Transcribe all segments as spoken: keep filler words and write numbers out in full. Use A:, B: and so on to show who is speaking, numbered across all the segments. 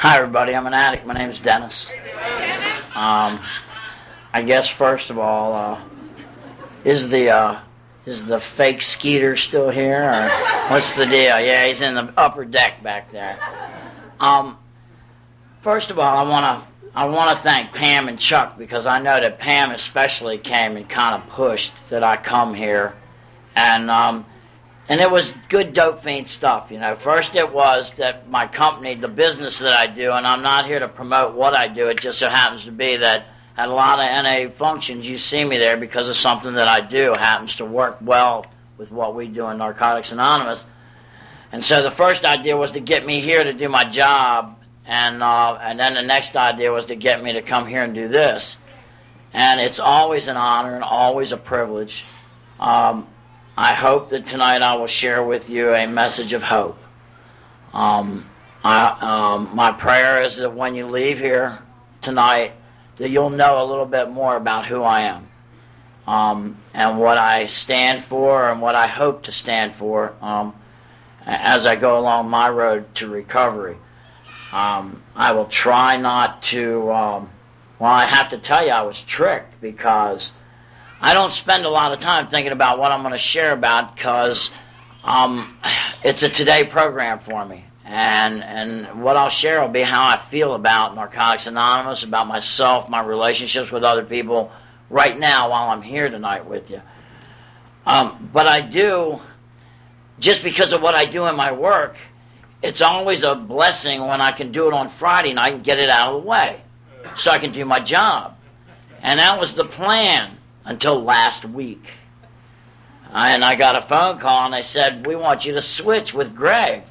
A: Hi everybody, I'm an addict. My name is Dennis. Um, I guess first of all, uh, is the uh, is the fake Skeeter still here, or what's the deal? Yeah, he's in the upper deck back there. Um, first of all, I want to I want to thank Pam and Chuck, because I know that Pam especially came and kind of pushed that I come here, and um, and it was good dope fiend stuff. You know, first it was that my company, the business that I do, and I'm not here to promote what I do. It just so happens to be that at a lot of N A functions, you see me there because of something that I do happens to work well with what we do in Narcotics Anonymous. And so the first idea was to get me here to do my job, and uh, and then the next idea was to get me to come here and do this. And it's always an honor and always a privilege. Um, I hope that tonight I will share with you a message of hope. Um, I, um, my prayer is that when you leave here tonight, that you'll know a little bit more about who I am, um, and what I stand for and what I hope to stand for um, as I go along my road to recovery. Um, I will try not to, um, well, I have to tell you I was tricked, because I don't spend a lot of time thinking about what I'm going to share about, because um, it's a today program for me. And and what I'll share will be how I feel about Narcotics Anonymous, about myself, my relationships with other people right now while I'm here tonight with you. Um, but I do, just because of what I do in my work, it's always a blessing when I can do it on Friday night and get it out of the way so I can do my job. And that was the plan until last week. And I got a phone call and they said, we want you to switch with Greg.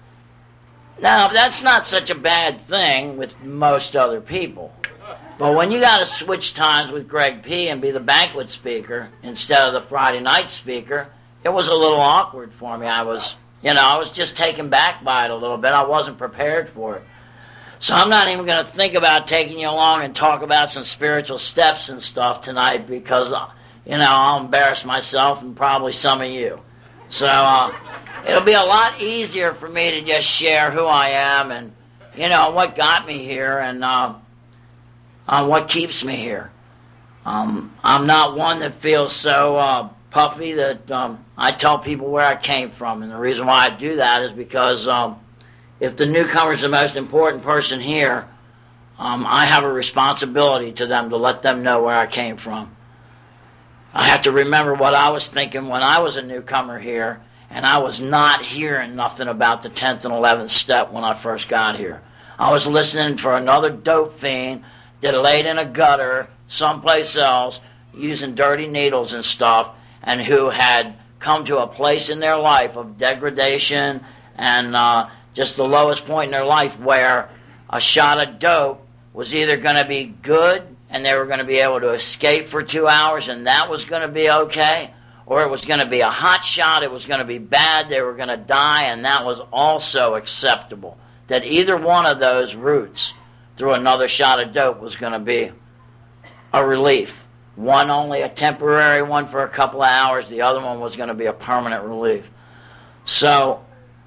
A: Now, that's not such a bad thing with most other people. But when you got to switch times with Greg P. and be the banquet speaker instead of the Friday night speaker, it was a little awkward for me. I was, you know, I was just taken back by it a little bit. I wasn't prepared for it. So I'm not even going to think about taking you along and talk about some spiritual steps and stuff tonight, because, you know, I'll embarrass myself and probably some of you. So uh, it'll be a lot easier for me to just share who I am and, you know, what got me here and uh, uh, what keeps me here. Um, I'm not one that feels so uh, puffy that um, I tell people where I came from. And the reason why I do that is because um, if the newcomer's the most important person here, um, I have a responsibility to them to let them know where I came from. I have to remember what I was thinking when I was a newcomer here, and I was not hearing nothing about the tenth and eleventh step when I first got here. I was listening for another dope fiend that laid in a gutter someplace else using dirty needles and stuff, and who had come to a place in their life of degradation and uh, just the lowest point in their life, where a shot of dope was either going to be good and they were going to be able to escape for two hours and that was going to be okay, or it was going to be a hot shot, it was going to be bad, they were going to die, and that was also acceptable. That either one of those routes through another shot of dope was going to be a relief. One only a temporary one for a couple of hours, the other one was going to be a permanent relief. So,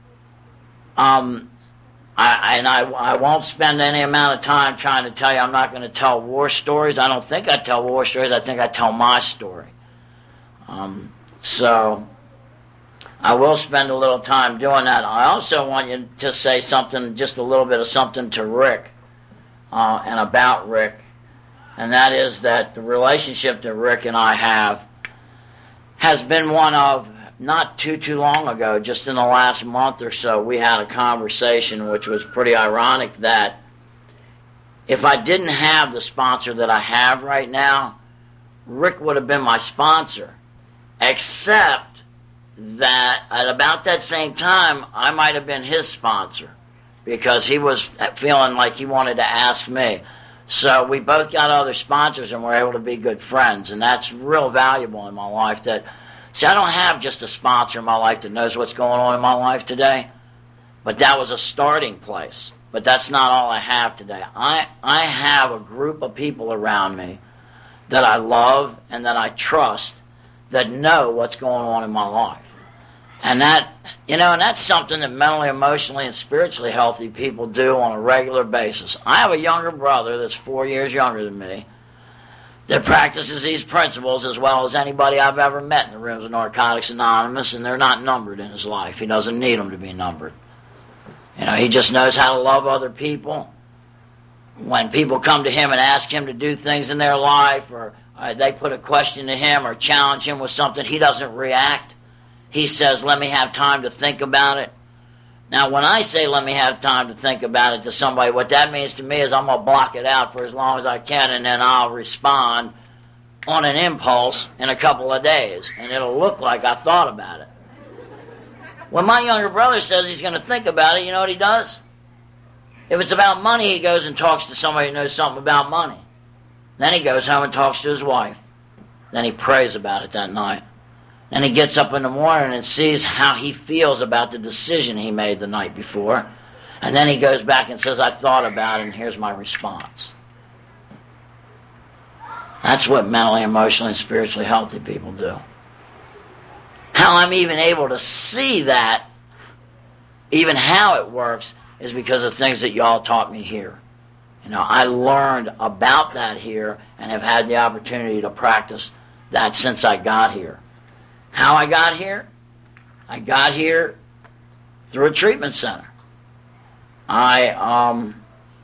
A: um... I, and I, I won't spend any amount of time trying to tell you. I'm not going to tell war stories. I don't think I tell war stories. I think I tell my story. Um, so I will spend a little time doing that. I also want you to say something, just a little bit of something to Rick uh, and about Rick. And that is that the relationship that Rick and I have has been one of, not too, too long ago, just in the last month or so, we had a conversation which was pretty ironic, that if I didn't have the sponsor that I have right now, Rick would have been my sponsor. Except that at about that same time, I might have been his sponsor, because he was feeling like he wanted to ask me. So we both got other sponsors and we're able to be good friends, and that's real valuable in my life. That See, I don't have just a sponsor in my life that knows what's going on in my life today, but that was a starting place. But that's not all I have today. I, I have a group of people around me that I love and that I trust, that know what's going on in my life. And that, you know, and that's something that mentally, emotionally, and spiritually healthy people do on a regular basis. I have a younger brother that's four years younger than me that practices these principles as well as anybody I've ever met in the rooms of Narcotics Anonymous, and they're not numbered in his life. He doesn't need them to be numbered. You know, he just knows how to love other people. When people come to him and ask him to do things in their life, or uh, they put a question to him or challenge him with something, he doesn't react. He says, let me have time to think about it. Now, when I say let me have time to think about it to somebody, what that means to me is I'm going to block it out for as long as I can, and then I'll respond on an impulse in a couple of days, and it'll look like I thought about it. When my younger brother says he's going to think about it, you know what he does? If it's about money, he goes and talks to somebody who knows something about money. Then he goes home and talks to his wife. Then he prays about it that night. And he gets up in the morning and sees how he feels about the decision he made the night before. And then he goes back and says, I thought about it, and here's my response. That's what mentally, emotionally, and spiritually healthy people do. How I'm even able to see that, even how it works, is because of things that y'all taught me here. You know, I learned about that here and have had the opportunity to practice that since I got here. How I got here? I got here through a treatment center. I um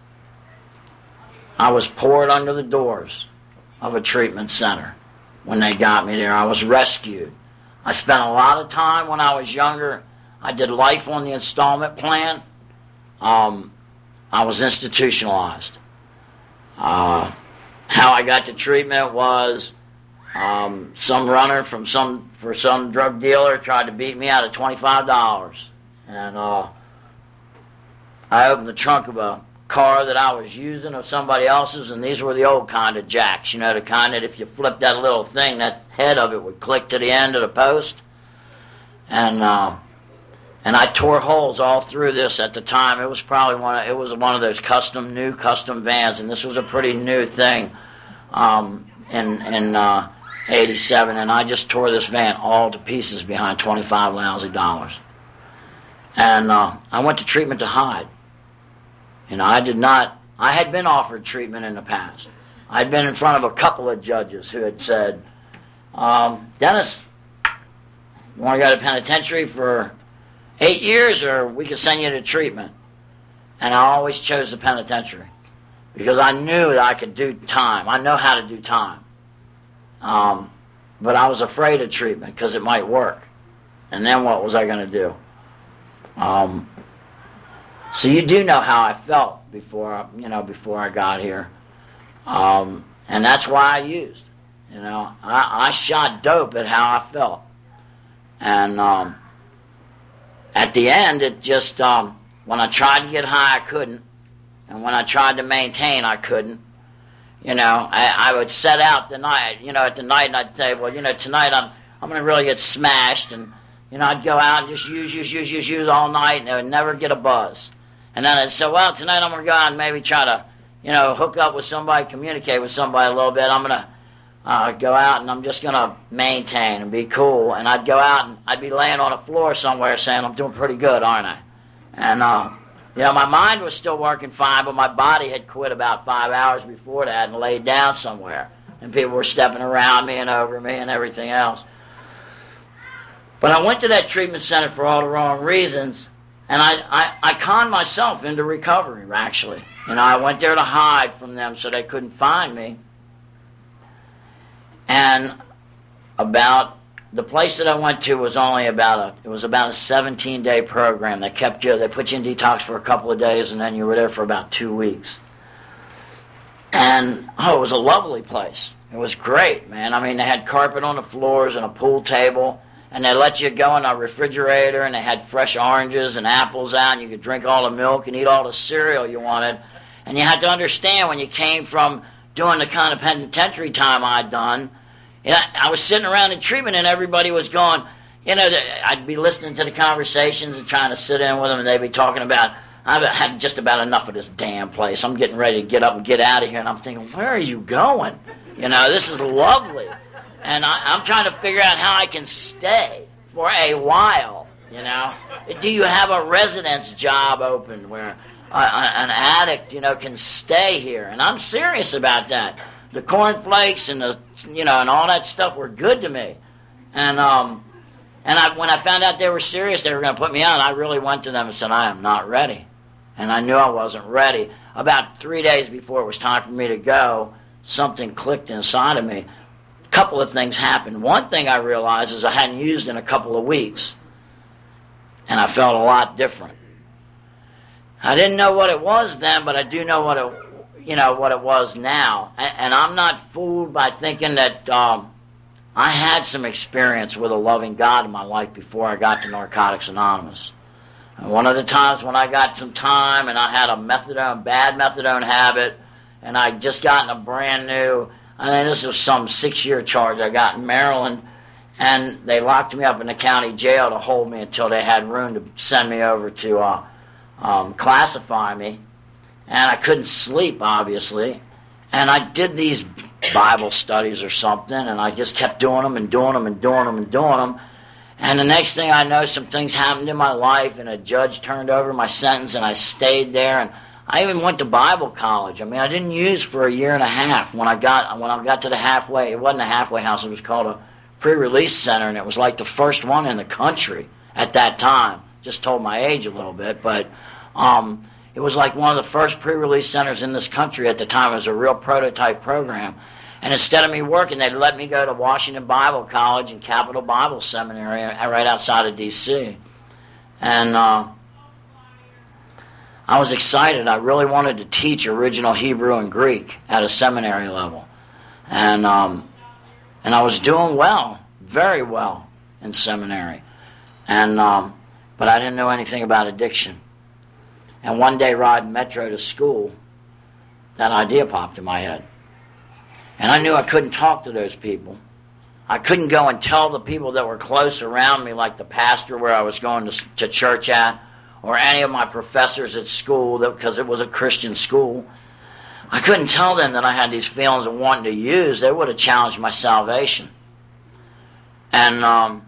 A: I was poured under the doors of a treatment center when they got me there. I was rescued. I spent a lot of time when I was younger. I did life on the installment plan. Um, I was institutionalized. Uh, how I got to treatment was um, some runner from some for some drug dealer tried to beat me out of twenty-five dollars, and uh, I opened the trunk of a car that I was using of somebody else's, and these were the old kind of jacks, you know, the kind that if you flipped that little thing, that head of it would click to the end of the post, and uh, and I tore holes all through this at the time. It was probably one of, it was one of those custom, new custom vans, and this was a pretty new thing um, in, in uh, eighty-seven, and I just tore this van all to pieces behind twenty-five lousy dollars. And uh, I went to treatment to hide. You know, I did not, I had been offered treatment in the past. I'd been in front of a couple of judges who had said, um, Dennis, you want to go to penitentiary for eight years or we could send you to treatment? And I always chose the penitentiary because I knew that I could do time. I know how to do time. Um, but I was afraid of treatment because it might work. And then what was I going to do? Um, so you do know how I felt before, you know, before I got here. Um, and that's why I used. You know, I, I shot dope at how I felt. And um, at the end, it just, um, when I tried to get high, I couldn't. And when I tried to maintain, I couldn't. You know, I, I would set out the night, you know, at the night, and I'd say, well, you know, tonight I'm I'm going to really get smashed. And, you know, I'd go out and just use, use, use, use, use all night, and I would never get a buzz. And then I'd say, well, tonight I'm going to go out and maybe try to, you know, hook up with somebody, communicate with somebody a little bit. I'm going to uh, go out and I'm just going to maintain and be cool. And I'd go out and I'd be laying on a floor somewhere saying, I'm doing pretty good, aren't I? And, uh, you know, my mind was still working fine, but my body had quit about five hours before that and laid down somewhere. And people were stepping around me and over me and everything else. But I went to that treatment center for all the wrong reasons. And I, I, I conned myself into recovery, actually. You know, I went there to hide from them so they couldn't find me. And about, the place that I went to was only about a, it was about a seventeen-day program. They kept you, they put you in detox for a couple of days, and then you were there for about two weeks. And, oh, it was a lovely place. It was great, man. I mean, they had carpet on the floors and a pool table. And they let you go in a refrigerator, and they had fresh oranges and apples out, and you could drink all the milk and eat all the cereal you wanted. And you had to understand when you came from doing the kind of penitentiary time I'd done, you know, I was sitting around in treatment, and everybody was going, you know, I'd be listening to the conversations and trying to sit in with them, and they'd be talking about, I've had just about enough of this damn place. I'm getting ready to get up and get out of here. And I'm thinking, where are you going? You know, this is lovely. And I, I'm trying to figure out how I can stay for a while You know, do you have a residence job open where a, a, an addict, you know, can stay here? And I'm serious about that. The cornflakes and the, you know, and all that stuff were good to me. And um, and I when I found out they were serious, they were going to put me out, I really went to them and said, I am not ready. And I knew I wasn't ready. About three days before it was time for me to go, something clicked inside of me. A couple of things happened. One thing I realized is I hadn't used in a couple of weeks. And I felt a lot different. I didn't know what it was then, but I do know what it, you know, what it was now. And, and I'm not fooled by thinking that um, I had some experience with a loving God in my life before I got to Narcotics Anonymous. And one of the times when I got some time and I had a methadone, bad methadone habit, and I just gotten a brand new, I mean, this was some six-year charge I got in Maryland. And they locked me up in the county jail to hold me until they had room to send me over to uh, um, classify me. And I couldn't sleep, obviously. And I did these Bible studies or something, and I just kept doing them and doing them and doing them and doing them. And the next thing I know, some things happened in my life, and a judge turned over my sentence, and I stayed there. And I even went to Bible college. I mean, I didn't use for a year and a half. When I got when I got to the halfway, it wasn't a halfway house. It was called a pre-release center, and it was like the first one in the country at that time. Just told my age a little bit, but um, it was like one of the first pre-release centers in this country at the time. It was a real prototype program. And instead of me working, they let me go to Washington Bible College and Capital Bible Seminary right outside of D C And uh, I was excited. I really wanted to teach original Hebrew and Greek at a seminary level. And um, And I was doing well, very well in seminary. And um, but I didn't know anything about addiction. And one day riding Metro to school, that idea popped in my head. And I knew I couldn't talk to those people. I couldn't go and tell the people that were close around me, like the pastor where I was going to, to church at, or any of my professors at school, that, because it was a Christian school. I couldn't tell them that I had these feelings of wanting to use. They would have challenged my salvation. And um,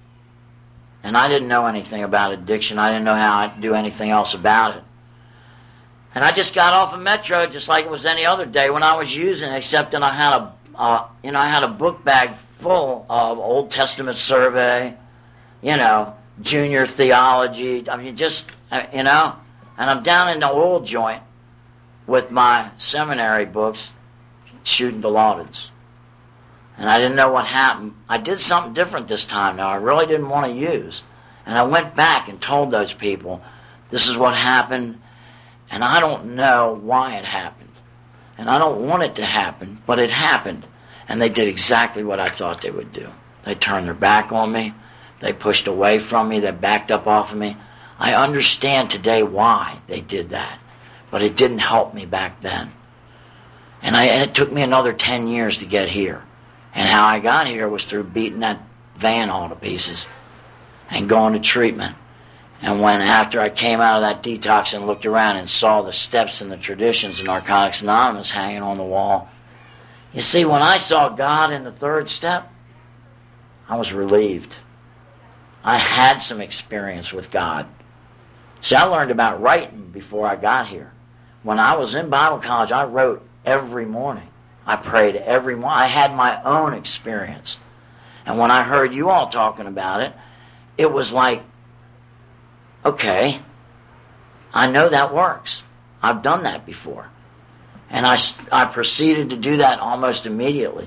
A: and I didn't know anything about addiction. I didn't know how to do anything else about it. And I just got off of Metro just like it was any other day when I was using it, except that I had a uh, you know I had a book bag full of Old Testament survey, you know, junior theology. I mean, just you know, and I'm down in the oil joint with my seminary books, shooting the laudits. And I didn't know what happened. I did something different this time now. I really didn't want to use. And I went back and told those people, this is what happened, and I don't know why it happened. And I don't want it to happen, but it happened. And they did exactly what I thought they would do. They turned their back on me. They pushed away from me. They backed up off of me. I understand today why they did that. But it didn't help me back then. And, I, and it took me another ten years to get here. And how I got here was through beating that van all to pieces and going to treatment. And when after I came out of that detox and looked around and saw the steps and the traditions of Narcotics Anonymous hanging on the wall, you see, when I saw God in the third step, I was relieved. I had some experience with God. See, I learned about writing before I got here. When I was in Bible college, I wrote every morning. I prayed every morning. I had my own experience. And when I heard you all talking about it, it was like, okay, I know that works. I've done that before. And I, I proceeded to do that almost immediately.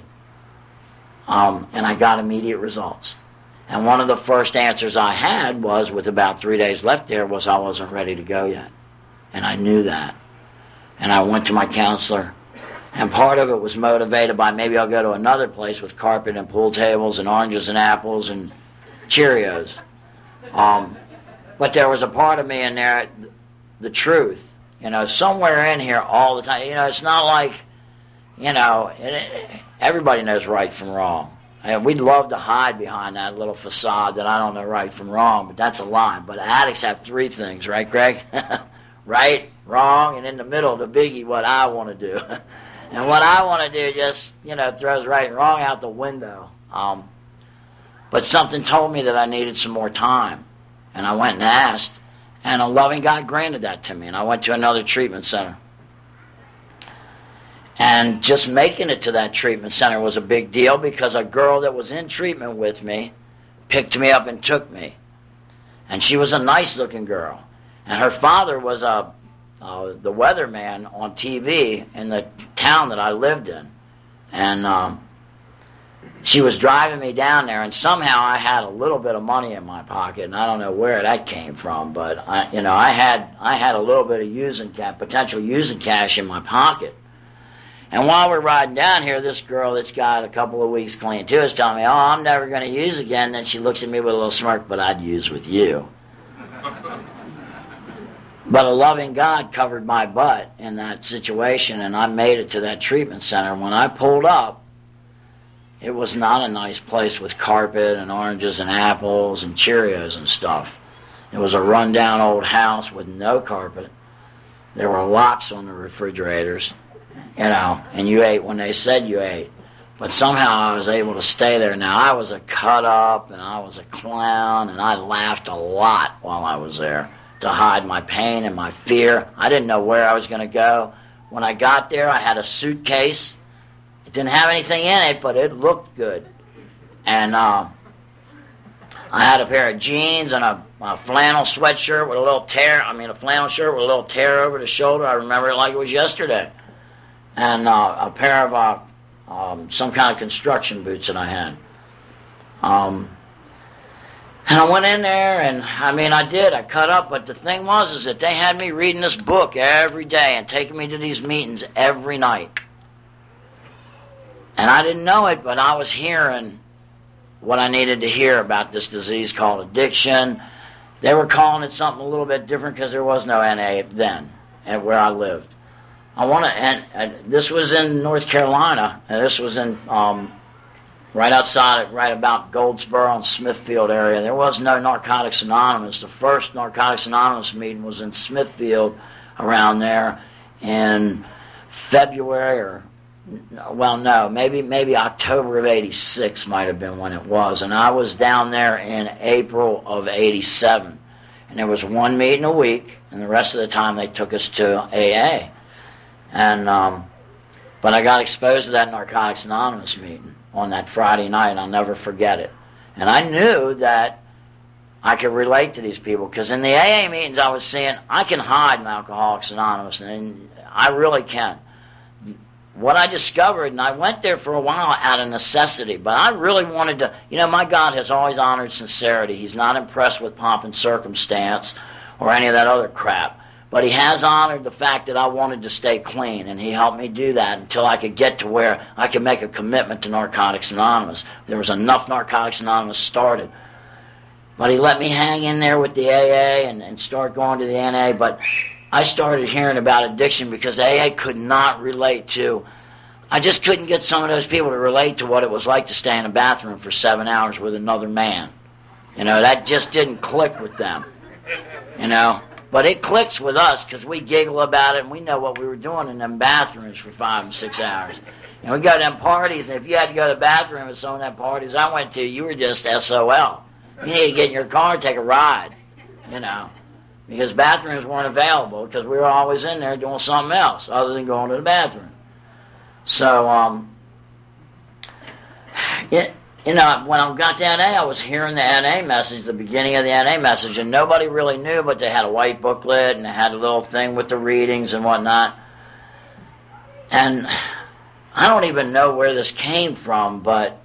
A: Um, and I got immediate results. And one of the first answers I had was, with about three days left there, was I wasn't ready to go yet. And I knew that. And I went to my counselor. And part of it was motivated by maybe I'll go to another place with carpet and pool tables and oranges and apples and Cheerios. Um, but there was a part of me in there, the truth. You know, somewhere in here all the time. You know, it's not like, you know, it, everybody knows right from wrong. And we'd love to hide behind that little facade that I don't know right from wrong, but that's a lie. But addicts have three things, right, Greg? Right, wrong, and in the middle, the biggie, what I want to do. And what I want to do just, you know, throws right and wrong out the window. Um, but something told me that I needed some more time. And I went and asked, and a loving God granted that to me, and I went to another treatment center. And just making it to that treatment center was a big deal because a girl that was in treatment with me picked me up and took me. And she was a nice-looking girl. And her father was a, uh, the weatherman on T V in the town that I lived in. And um, she was driving me down there, and somehow I had a little bit of money in my pocket, and I don't know where that came from, but I, you know, I had I had a little bit of using cash, potential using cash in my pocket. And while we're riding down here, this girl that's got a couple of weeks clean too is telling me, "Oh, I'm never going to use again." And then she looks at me with a little smirk, "But I'd use with you." But a loving God covered my butt in that situation, and I made it to that treatment center. When I pulled up, it was not a nice place with carpet and oranges and apples and Cheerios and stuff. It was a rundown old house with no carpet. There were locks on the refrigerators, you know, and you ate when they said you ate. But somehow I was able to stay there. Now, I was a cut up, and I was a clown, and I laughed a lot while I was there to hide my pain and my fear. I didn't know where I was going to go. When I got there, I had a suitcase. It didn't have anything in it, but it looked good. And uh, I had a pair of jeans and a, a flannel sweatshirt with a little tear, I mean a flannel shirt with a little tear over the shoulder. I remember it like it was yesterday. And uh, a pair of uh, um, some kind of construction boots that I had. Um, and I went in there, and I mean, I did. I cut up, but the thing was is that they had me reading this book every day and taking me to these meetings every night. And I didn't know it, but I was hearing what I needed to hear about this disease called addiction. They were calling it something a little bit different because there was no N A then, at where I lived. I want to, and, and this was in North Carolina, and this was in um, right outside, right about Goldsboro and Smithfield area. There was no Narcotics Anonymous. The first Narcotics Anonymous meeting was in Smithfield around there in February or, well, no, maybe maybe October of eighty-six might have been when it was. And I was down there in April of eighty-seven. And there was one meeting a week, and the rest of the time they took us to A A. And um, but I got exposed to that Narcotics Anonymous meeting on that Friday night. I'll never forget it. And I knew that I could relate to these people, because in the A A meetings I was seeing, I can hide in Alcoholics Anonymous, and I really can. What I discovered, and I went there for a while out of necessity, but I really wanted to, you know, my God has always honored sincerity. He's not impressed with pomp and circumstance or any of that other crap. But he has honored the fact that I wanted to stay clean, and he helped me do that until I could get to where I could make a commitment to Narcotics Anonymous. There was enough Narcotics Anonymous started. But he let me hang in there with the A A and, and start going to the N A, but I started hearing about addiction because A A could not relate to, I just couldn't get some of those people to relate to what it was like to stay in a bathroom for seven hours with another man. You know, that just didn't click with them, you know. But it clicks with us because we giggle about it, and we know what we were doing in them bathrooms for five and six hours. And we go to them parties, and if you had to go to the bathroom at some of them parties I went to, you were just S O L. You needed to get in your car and take a ride, you know, because bathrooms weren't available because we were always in there doing something else other than going to the bathroom. So, um, it, you know, when I got to N A, I was hearing the N A message, the beginning of the N A message, and nobody really knew, but they had a white booklet, and they had a little thing with the readings and whatnot. And I don't even know where this came from, but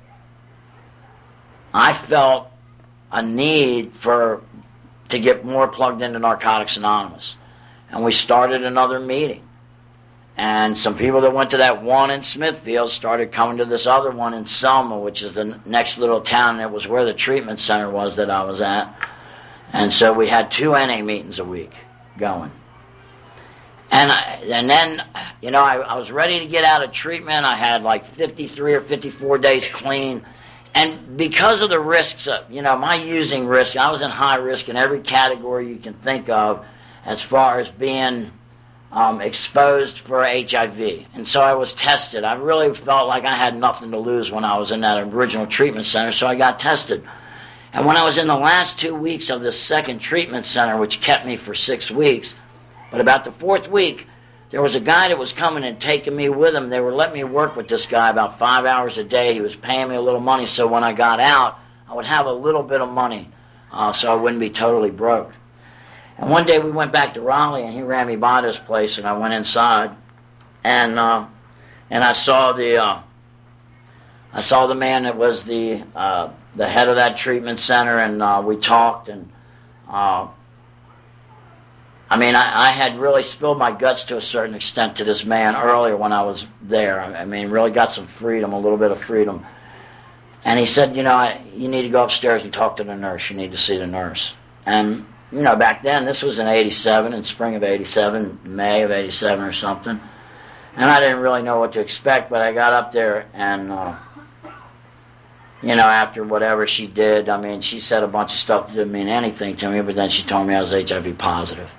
A: I felt a need for to get more plugged into Narcotics Anonymous. And we started another meeting. And some people that went to that one in Smithfield started coming to this other one in Selma, which is the next little town. It was where the treatment center was that I was at. And so we had two N A meetings a week going. And I, and then, you know, I, I was ready to get out of treatment. I had like fifty-three or fifty-four days clean. And because of the risks, of, you know, my using risk, I was in high risk in every category you can think of as far as being um, exposed for H I V. And so I was tested. I really felt like I had nothing to lose when I was in that original treatment center, so I got tested. And when I was in the last two weeks of this second treatment center, which kept me for six weeks, but about the fourth week, there was a guy that was coming and taking me with him. They were letting me work with this guy about five hours a day. He was paying me a little money, so when I got out, I would have a little bit of money, uh, so I wouldn't be totally broke. And one day we went back to Raleigh, and he ran me by this place, and I went inside, and uh, and I saw the uh, I saw the man that was the uh, the head of that treatment center, and uh, we talked, and uh, I mean, I, I had really spilled my guts to a certain extent to this man earlier when I was there. I mean, really got some freedom, a little bit of freedom. And he said, you know, I, you need to go upstairs and talk to the nurse. You need to see the nurse. And, you know, back then, this was in eighty-seven, in spring of eighty-seven, May of eighty-seven or something. And I didn't really know what to expect, but I got up there and, uh, you know, after whatever she did, I mean, she said a bunch of stuff that didn't mean anything to me, but then she told me I was H I V positive.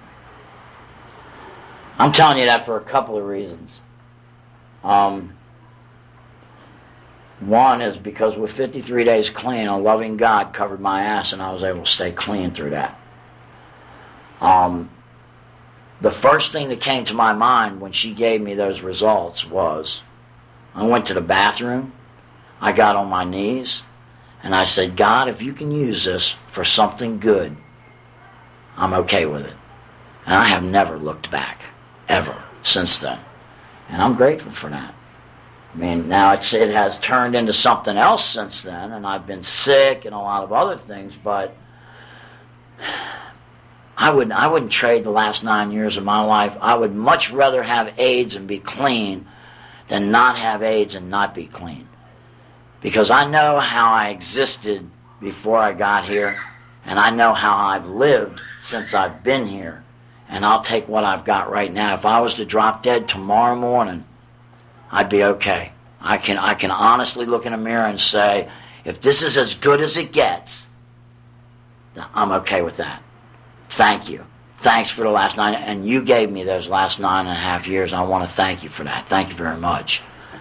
A: I'm telling you that for a couple of reasons. Um, one is because with fifty-three days clean, a loving God covered my ass, and I was able to stay clean through that. Um, the first thing that came to my mind when she gave me those results was, I went to the bathroom, I got on my knees, and I said, God, if you can use this for something good, I'm okay with it. And I have never looked back. Ever since then, and I'm grateful for that. I mean, now it's, it has turned into something else since then, and I've been sick and a lot of other things, but I wouldn't I wouldn't trade the last nine years of my life. I would much rather have AIDS and be clean than not have AIDS and not be clean, because I know how I existed before I got here, and I know how I've lived since I've been here. And I'll take what I've got right now. If I was to drop dead tomorrow morning, I'd be okay. I can I can honestly look in a mirror and say, if this is as good as it gets, I'm okay with that. Thank you. Thanks for the last nine. And you gave me those last nine and a half years. And I want to thank you for that. Thank you very much.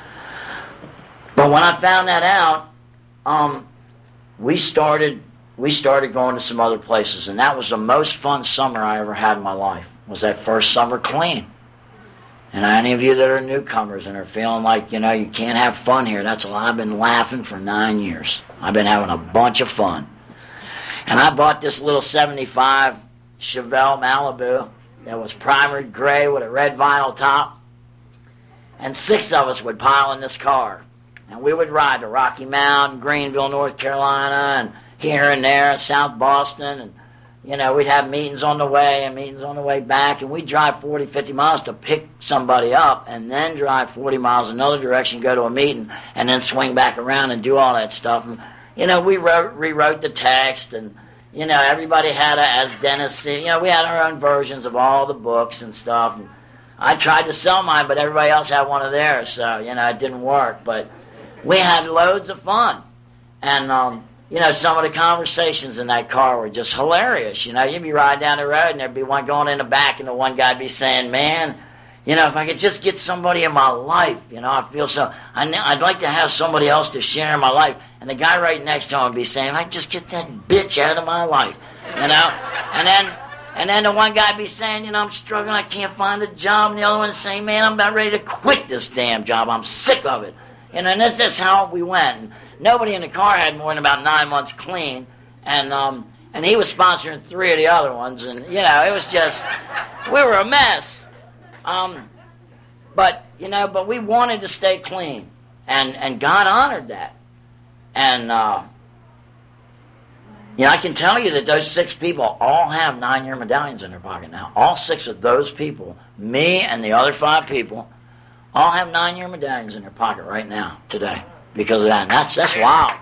A: But when I found that out, um, we started... we started going to some other places, and that was the most fun summer I ever had in my life, was that first summer clean. And any of you that are newcomers and are feeling like, you know, you can't have fun here, that's a lie. I've been laughing for nine years. I've been having a bunch of fun. And I bought this little seventy-five Chevelle Malibu that was primered gray with a red vinyl top, and six of us would pile in this car, and we would ride to Rocky Mount, Greenville, North Carolina, and here and there, South Boston, and, you know, we'd have meetings on the way and meetings on the way back, and we'd drive forty, fifty miles to pick somebody up, and then drive forty miles another direction, go to a meeting, and then swing back around and do all that stuff. And, you know, we wrote, rewrote the text, and, you know, everybody had a, as Dennis, you know, we had our own versions of all the books and stuff. And I tried to sell mine, but everybody else had one of theirs, so, you know, it didn't work. But we had loads of fun. And, um, you know, some of the conversations in that car were just hilarious. You know, you'd be riding down the road and there'd be one going in the back, and the one guy'd be saying, man, you know, if I could just get somebody in my life, you know, I feel so, I, I'd like to have somebody else to share in my life. And the guy right next to him would be saying, I just get that bitch out of my life, you know. And then and then the one guy would be saying, you know, I'm struggling, I can't find a job. And the other one saying, man, I'm about ready to quit this damn job. I'm sick of it. You know, and that's just how we went. And nobody in the car had more than about nine months clean. And um, and he was sponsoring three of the other ones. And, you know, it was just, we were a mess. Um, but, you know, but we wanted to stay clean. And, and God honored that. And, uh, you know, I can tell you that those six people all have nine-year medallions in their pocket now. All six of those people, me and the other five people, all have nine-year medallions in their pocket right now, today, because of that. And that's, that's wild.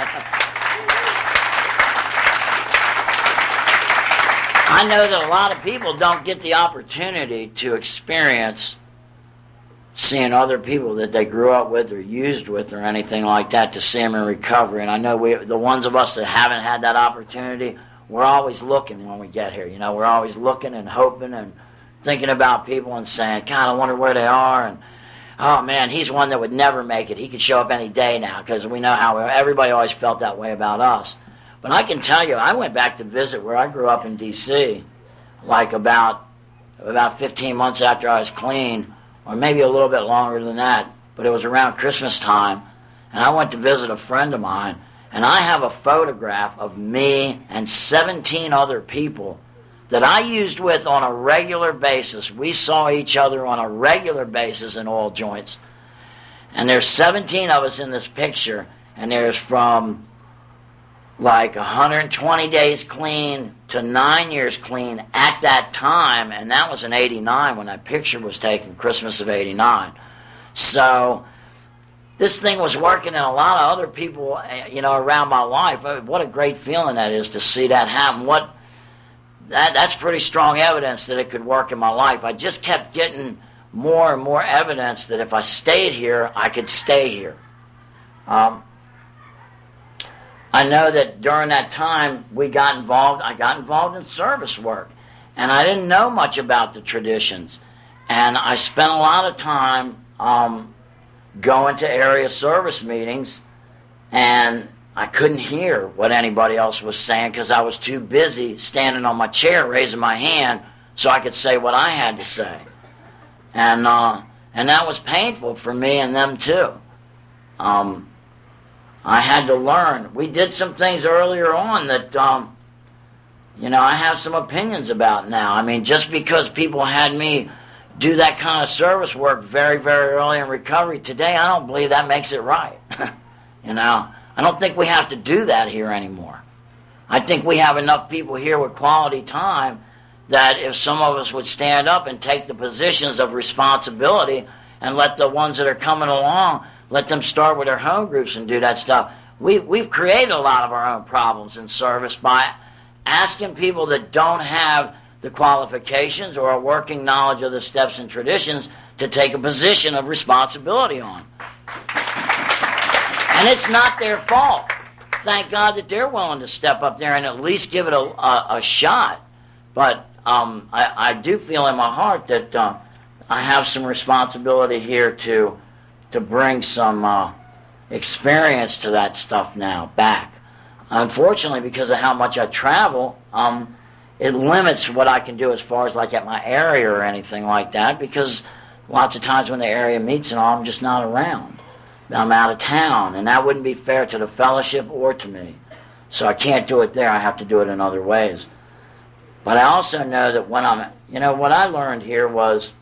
A: I know that a lot of people don't get the opportunity to experience seeing other people that they grew up with or used with or anything like that, to see them in recovery. And I know we, the ones of us that haven't had that opportunity, we're always looking when we get here. You know, we're always looking and hoping and thinking about people and saying, God, I wonder where they are. And, oh, man, he's one that would never make it. He could show up any day now, because we know how everybody always felt that way about us. But I can tell you, I went back to visit where I grew up in D C like about about fifteen months after I was clean, or maybe a little bit longer than that, but it was around Christmas time, and I went to visit a friend of mine, and I have a photograph of me and seventeen other people that I used with on a regular basis. We saw each other on a regular basis in oil joints. And there's seventeen of us in this picture, and there's from like one hundred twenty days clean to nine years clean at that time, and that was in eighty-nine when that picture was taken, Christmas of eighty-nine. So this thing was working in a lot of other people, you know, around my life. What a great feeling that is to see that happen. What that that's pretty strong evidence that it could work in my life. I just kept getting more and more evidence that if I stayed here, I could stay here. Um, I know that during that time we got involved, I got involved in service work, and I didn't know much about the traditions, and I spent a lot of time um, going to area service meetings, and I couldn't hear what anybody else was saying because I was too busy standing on my chair raising my hand so I could say what I had to say. And uh, and that was painful for me and them too. Um, I had to learn. We did some things earlier on that, um, you know, I have some opinions about now. I mean, just because people had me do that kind of service work very, very early in recovery, today I don't believe that makes it right. You know, I don't think we have to do that here anymore. I think we have enough people here with quality time that if some of us would stand up and take the positions of responsibility and let the ones that are coming along, let them start with their home groups and do that stuff. We, we've created a lot of our own problems in service by asking people that don't have the qualifications or a working knowledge of the steps and traditions to take a position of responsibility on. And it's not their fault. Thank God that they're willing to step up there and at least give it a, a, a shot. But um, I, I do feel in my heart that uh, I have some responsibility here to to bring some uh, experience to that stuff now back. Unfortunately, because of how much I travel, um, it limits what I can do as far as like at my area or anything like that, because lots of times when the area meets and all, I'm just not around. I'm out of town, and that wouldn't be fair to the fellowship or to me. So I can't do it there. I have to do it in other ways. But I also know that when I'm, you know, what I learned here was,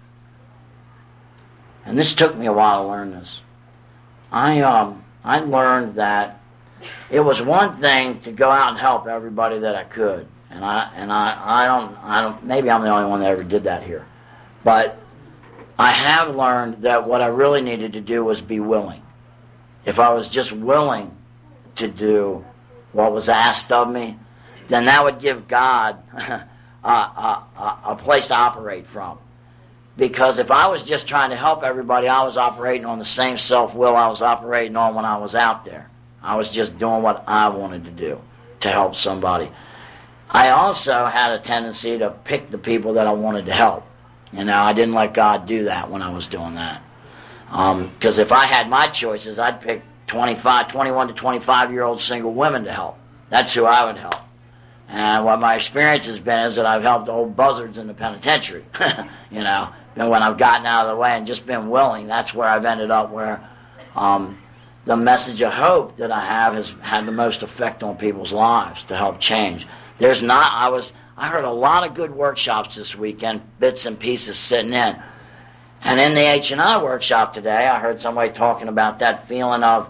A: and this took me a while to learn this, I um I learned that it was one thing to go out and help everybody that I could, and I and I I don't I don't maybe I'm the only one that ever did that here, but I have learned that what I really needed to do was be willing. If I was just willing to do what was asked of me, then that would give God a, a, a place to operate from. Because if I was just trying to help everybody, I was operating on the same self-will I was operating on when I was out there. I was just doing what I wanted to do to help somebody. I also had a tendency to pick the people that I wanted to help. You know, I didn't let God do that when I was doing that. Because um, if I had my choices, I'd pick twenty-five, twenty-one to twenty-five-year-old single women to help. That's who I would help. And what my experience has been is that I've helped old buzzards in the penitentiary, you know. And when I've gotten out of the way and just been willing, that's where I've ended up, where um, the message of hope that I have has had the most effect on people's lives to help change. There's not, I was, I heard a lot of good workshops this weekend, bits and pieces sitting in. And in the H and I workshop today, I heard somebody talking about that feeling of,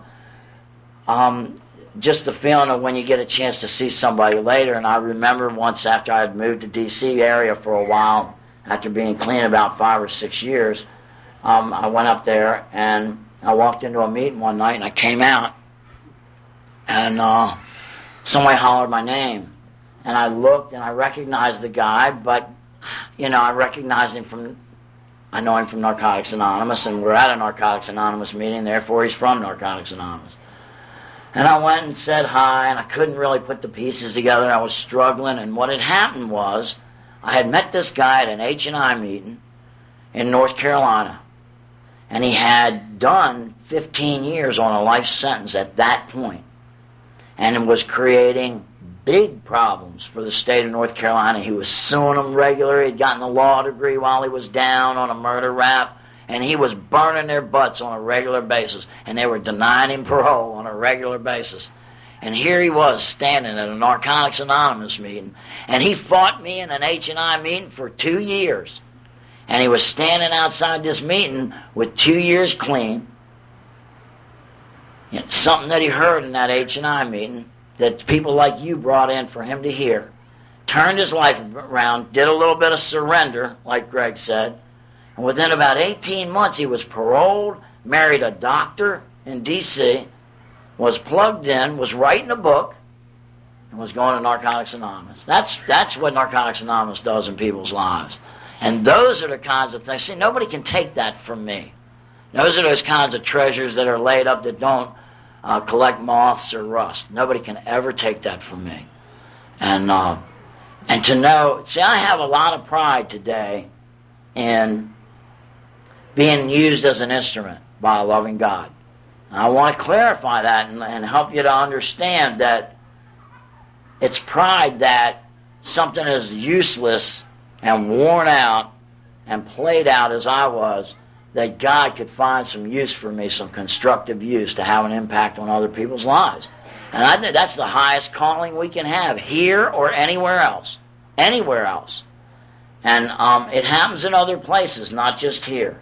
A: um, just the feeling of when you get a chance to see somebody later. And I remember once after I had moved to D C area for a while, after being clean about five or six years, um, I went up there and I walked into a meeting one night and I came out and uh, somebody hollered my name. And I looked and I recognized the guy, but, you know, I recognized him from, I know him from Narcotics Anonymous, and we're at a Narcotics Anonymous meeting, therefore he's from Narcotics Anonymous. And I went and said hi, and I couldn't really put the pieces together. I was struggling, and what had happened was I had met this guy at an H and I meeting in North Carolina, and he had done fifteen years on a life sentence at that point, and was creating big problems for the state of North Carolina. He was suing them regularly. He'd gotten a law degree while he was down on a murder rap, and he was burning their butts on a regular basis, and they were denying him parole on a regular basis. And here he was standing at a Narcotics Anonymous meeting, and he fought me in an H and I meeting for two years. And he was standing outside this meeting with two years clean. It's something that he heard in that H and I meeting that people like you brought in for him to hear. Turned his life around, did a little bit of surrender, like Greg said. And within about eighteen months, he was paroled, married a doctor in D C, was plugged in, was writing a book, and was going to Narcotics Anonymous. That's, that's what Narcotics Anonymous does in people's lives. And those are the kinds of things. See, nobody can take that from me. Those are those kinds of treasures that are laid up that don't uh, collect moths or rust. Nobody can ever take that from me. And uh, and to know, see, I have a lot of pride today in being used as an instrument by a loving God. And I want to clarify that and, and help you to understand that it's pride that something as useless and worn out and played out as I was, that God could find some use for me, some constructive use to have an impact on other people's lives. And I think that's the highest calling we can have, here or anywhere else. Anywhere else. And um, it happens in other places, not just here.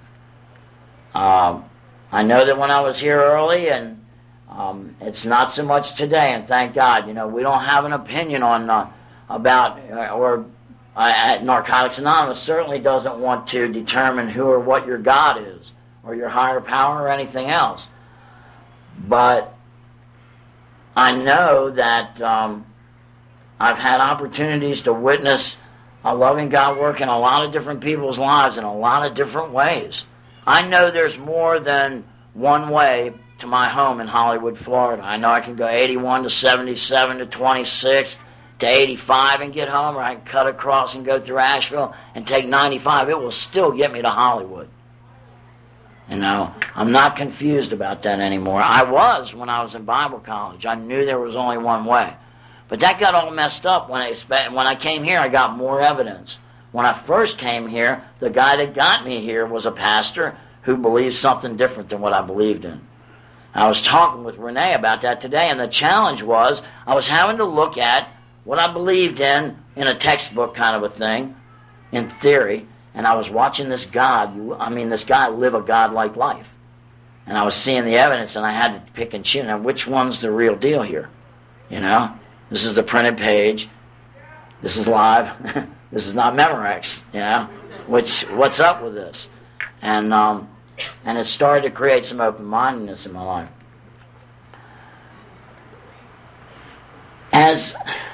A: Um, I know that when I was here early, and um, it's not so much today, and thank God, you know, we don't have an opinion on uh, about, uh, or uh, at Narcotics Anonymous certainly doesn't want to determine who or what your God is, or your higher power, or anything else. But I know that um, I've had opportunities to witness a loving God work in a lot of different people's lives in a lot of different ways. I know there's more than one way to my home in Hollywood, Florida. I know I can go eighty-one to seventy-seven to twenty-six to eighty-five and get home, or I can cut across and go through Asheville and take ninety-five. It will still get me to Hollywood. You know, I'm not confused about that anymore. I was when I was in Bible college. I knew there was only one way. But that got all messed up when I, when I came here. I got more evidence. When I first came here, the guy that got me here was a pastor who believed something different than what I believed in. I was talking with Renee about that today, and the challenge was I was having to look at what I believed in, in a textbook kind of a thing, in theory, and I was watching this God, I mean this guy live a God-like life. And I was seeing the evidence, and I had to pick and choose. Now, which one's the real deal here? You know? This is the printed page. This is live. This is not Memorex, you know? Which, what's up with this? And um, and it started to create some open-mindedness in my life. As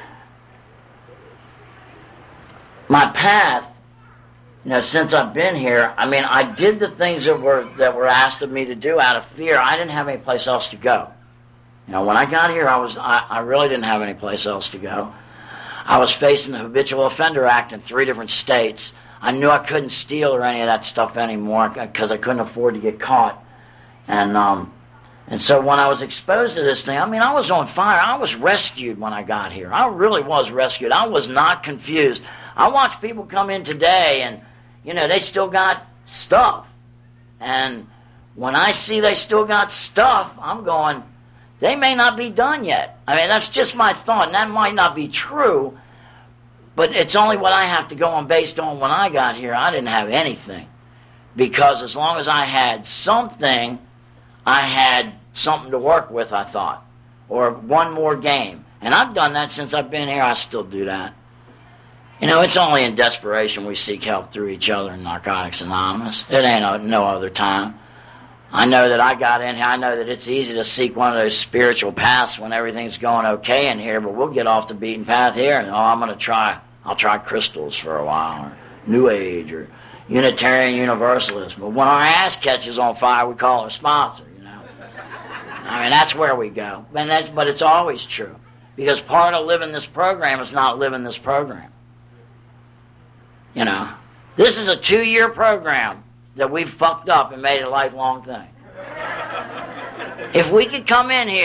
A: my path, you know, since I've been here, I mean, I did the things that were that were asked of me to do out of fear. I didn't have any place else to go. You know, when I got here, I was I, I really didn't have any place else to go. I was facing the Habitual Offender Act in three different states. I knew I couldn't steal or any of that stuff anymore because I couldn't afford to get caught. And um, and so when I was exposed to this thing, I mean, I was on fire. I was rescued when I got here. I really was rescued. I was not confused. I watch people come in today and, you know, they still got stuff. And when I see they still got stuff, I'm going, they may not be done yet. I mean, that's just my thought, and that might not be true, but it's only what I have to go on based on when I got here. I didn't have anything, because as long as I had something, I had something to work with, I thought, or one more game. And I've done that since I've been here. I still do that. You know, it's only in desperation we seek help through each other in Narcotics Anonymous. It ain't no, no other time. I know that I got in here. I know that it's easy to seek one of those spiritual paths when everything's going okay in here, but we'll get off the beaten path here, and oh, I'm going to try, I'll try crystals for a while, or New Age, or Unitarian Universalist. But when our ass catches on fire, we call our sponsor, you know. I mean, that's where we go. And that's, but it's always true, because part of living this program is not living this program. You know, this is a two-year program that we've fucked up and made a lifelong thing. If we could come in here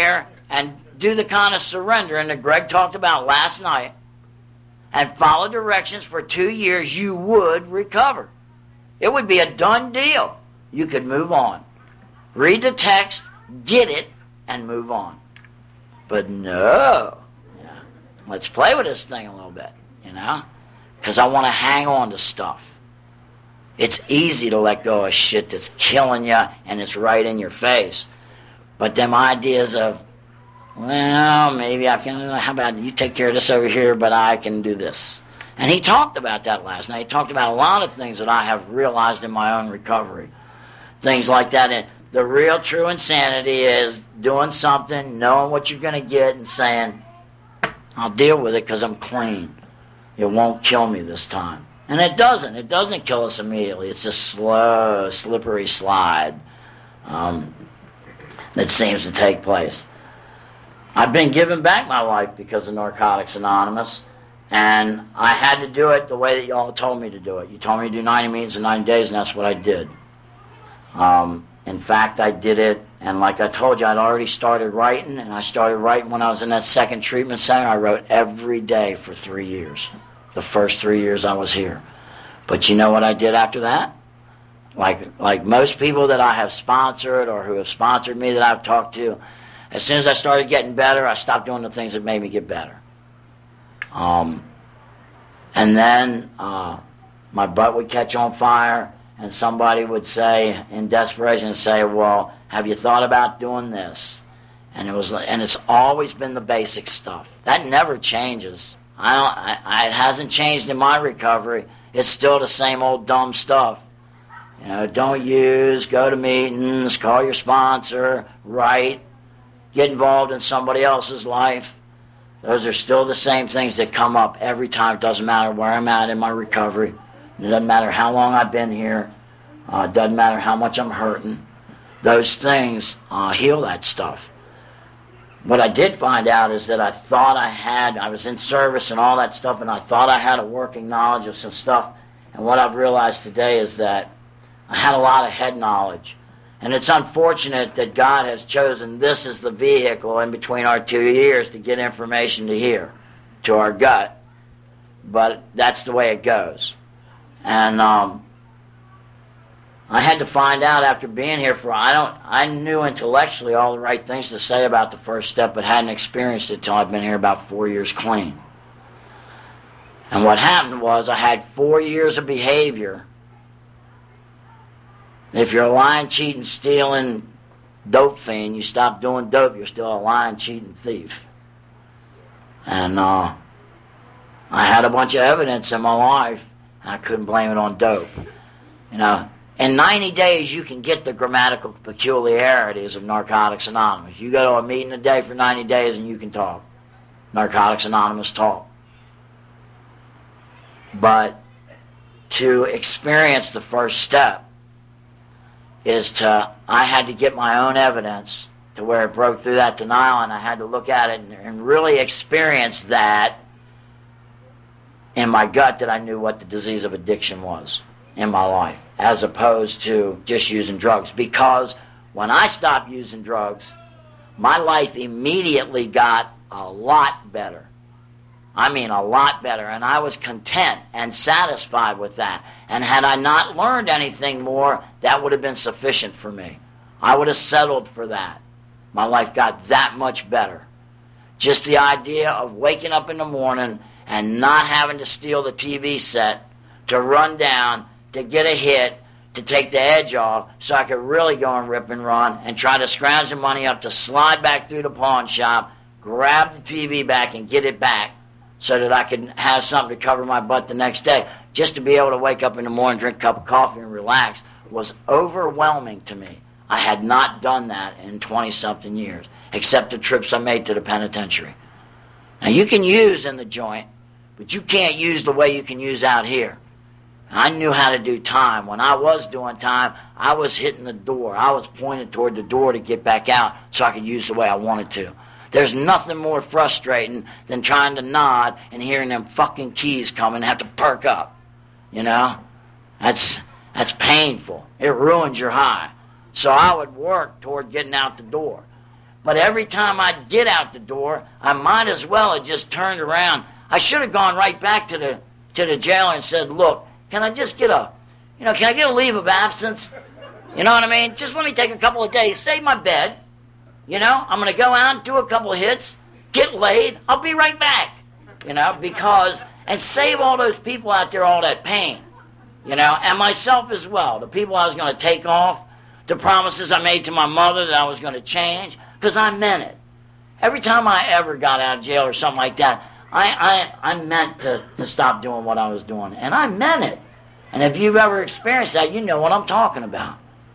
A: and do the kind of surrendering that Greg talked about last night and follow directions for two years, you would recover. It would be a done deal. You could move on. Read the text, get it, and move on. But no. Yeah. Let's play with this thing a little bit, you know? Because I want to hang on to stuff. It's easy to let go of shit that's killing you and it's right in your face. But them ideas of, well, maybe I can, how about you take care of this over here, but I can do this. And he talked about that last night. He talked about a lot of things that I have realized in my own recovery. Things like that. And the real true insanity is doing something, knowing what you're going to get, and saying, I'll deal with it because I'm clean. It won't kill me this time. And it doesn't. It doesn't kill us immediately. It's a slow, slippery slide um, that seems to take place. I've been giving back my life because of Narcotics Anonymous, and I had to do it the way that y'all told me to do it. You told me to do ninety meetings in ninety days, and that's what I did. Um, in fact, I did it, and like I told you, I'd already started writing, and I started writing when I was in that second treatment center. I wrote every day for three years, the first three years I was here. But you know what I did after that? Like, like most people that I have sponsored or who have sponsored me that I've talked to, as soon as I started getting better, I stopped doing the things that made me get better. Um, and then uh, my butt would catch on fire, and somebody would say, in desperation, say, well, have you thought about doing this? And it was, and it's always been the basic stuff. That never changes. I don't, I, I, it hasn't changed in my recovery. It's still the same old dumb stuff. You know, don't use, go to meetings, call your sponsor, write, get involved in somebody else's life. Those are still the same things that come up every time. It doesn't matter where I'm at in my recovery. It doesn't matter how long I've been here. Uh, it doesn't matter how much I'm hurting. Those things uh, heal that stuff. What I did find out is that I thought I had, I was in service and all that stuff, and I thought I had a working knowledge of some stuff. And what I've realized today is that I had a lot of head knowledge. And it's unfortunate that God has chosen this as the vehicle in between our two ears to get information to here, to our gut. But that's the way it goes. And um, I had to find out after being here for, I don't, I knew intellectually all the right things to say about the first step, but hadn't experienced it till I'd been here about four years clean. And what happened was I had four years of behavior. If you're a lying, cheating, stealing, dope fiend, you stop doing dope, you're still a lying, cheating thief. And uh, I had a bunch of evidence in my life, and I couldn't blame it on dope. You know, in ninety days, you can get the grammatical peculiarities of Narcotics Anonymous. You go to a meeting a day for ninety days, and you can talk. Narcotics Anonymous talk. But to experience the first step is to, I had to get my own evidence to where it broke through that denial, and I had to look at it and, and really experience that in my gut, that I knew what the disease of addiction was in my life, as opposed to just using drugs. Because when I stopped using drugs, my life immediately got a lot better. I mean, a lot better, and I was content and satisfied with that. And had I not learned anything more, that would have been sufficient for me. I would have settled for that. My life got that much better. Just the idea of waking up in the morning and not having to steal the T V set, to run down, to get a hit, to take the edge off, so I could really go and rip and run and try to scrounge the money up to slide back through the pawn shop, grab the T V back and get it back, so that I could have something to cover my butt the next day. Just to be able to wake up in the morning, drink a cup of coffee, and relax was overwhelming to me. I had not done that in twenty-something years, except the trips I made to the penitentiary. Now, you can use in the joint, but you can't use the way you can use out here. I knew how to do time. When I was doing time, I was hitting the door. I was pointed toward the door to get back out so I could use the way I wanted to. There's nothing more frustrating than trying to nod and hearing them fucking keys come and have to perk up. You know? That's that's painful. It ruins your high. So I would work toward getting out the door. But every time I'd get out the door, I might as well have just turned around. I should have gone right back to the to the jailer and said, look, can I just get a, you know, can I get a leave of absence? You know what I mean? Just let me take a couple of days, save my bed. You know, I'm going to go out, do a couple of hits, get laid. I'll be right back. You know, because, and save all those people out there all that pain. You know, and myself as well. The people I was going to take off, the promises I made to my mother that I was going to change, because I meant it. Every time I ever got out of jail or something like that, I, I, I meant to, to stop doing what I was doing. And I meant it. And if you've ever experienced that, you know what I'm talking about.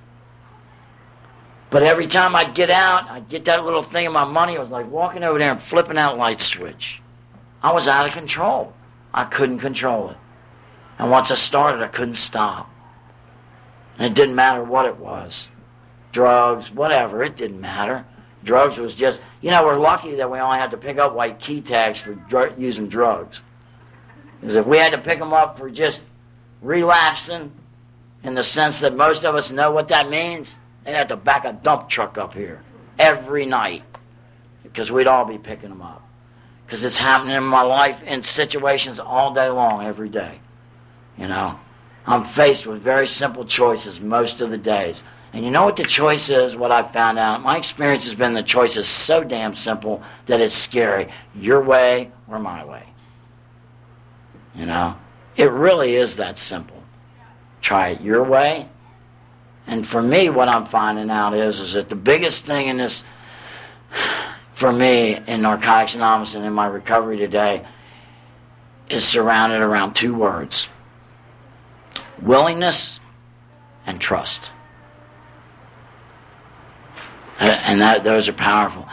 A: But every time I'd get out, I'd get that little thing of my money. It was like walking over there and flipping out a light switch. I was out of control. I couldn't control it. And once I started, I couldn't stop. And it didn't matter what it was. Drugs, whatever, it didn't matter. Drugs was just, you know, we're lucky that we only had to pick up white key tags for dr- using drugs. Because if we had to pick them up for just relapsing, in the sense that most of us know what that means, they'd have to back a dump truck up here every night. Because we'd all be picking them up. Because it's happening in my life in situations all day long, every day. You know, I'm faced with very simple choices most of the days. And you know what the choice is, what I found out? My experience has been the choice is so damn simple that it's scary. Your way or my way. You know, it really is that simple. Try it your way. And for me, what I'm finding out is, is that the biggest thing in this, for me, in Narcotics Anonymous and in my recovery today, is surrounded around two words. Willingness and trust. And that those are powerful.